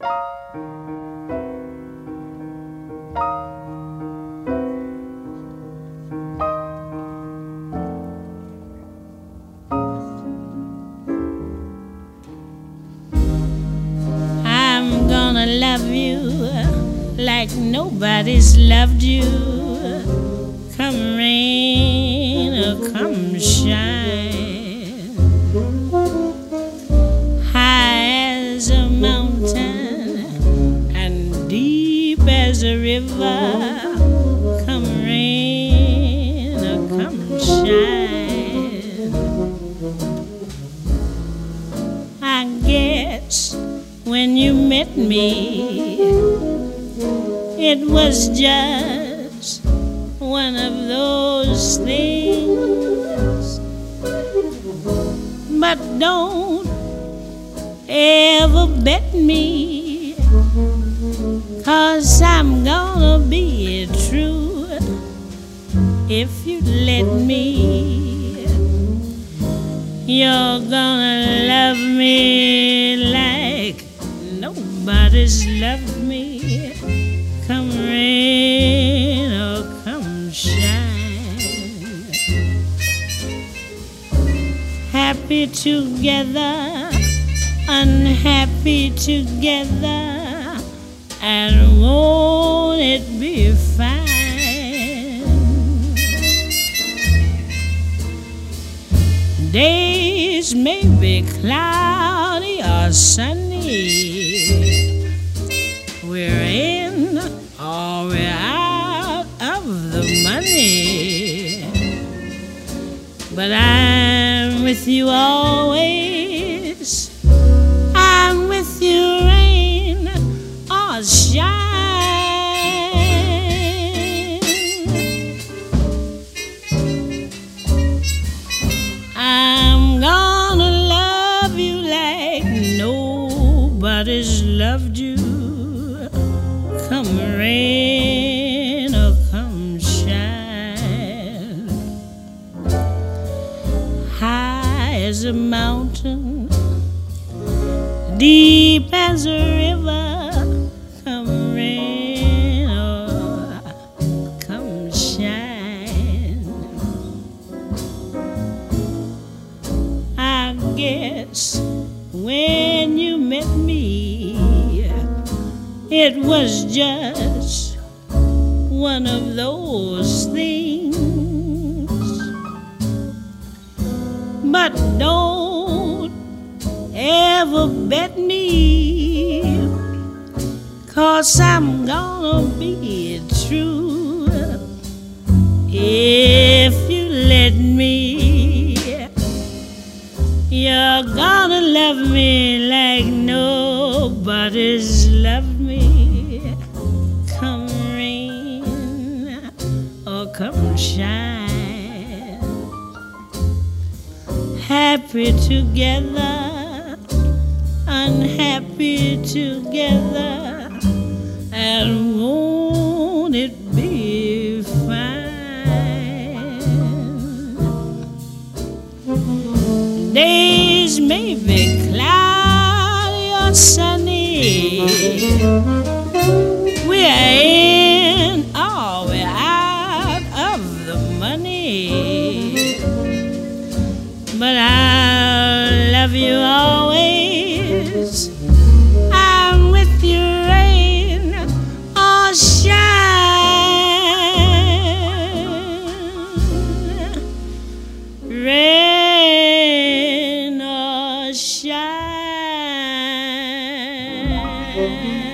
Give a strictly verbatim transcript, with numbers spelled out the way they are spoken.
I'm gonna love you like nobody's loved you. Come rain or come shine, high as a mountain and deep as a river. Come rain or come shine. I guess when you met me, it was just one of those things. But don't ever bet me, 'cause I'm gonna be true if you let me. You're gonna love me like nobody's loved me. Come rain or come shine, happy together, unhappy together, and won't it be fine? Days may be cloudy or sunny, we're in or we're out of the money, but I'm with you always. I'm with you, rain or shine. I'm gonna love you like nobody's loved you. Come rain or come shine, high as a mountain, deep as a river. Come rain or come shine. I guess when you met me, it was just one of those things. But don't ever bet me, 'cause I'm gonna be true if you let me. You're gonna love me like nobody's loved me. Come rain or come shine, happy together, unhappy together, and won't it be fine? Days may be cloudy or sunny, we're in or we're out of the money, but I'll love you always. I'm with you, rain or shine, rain or shine.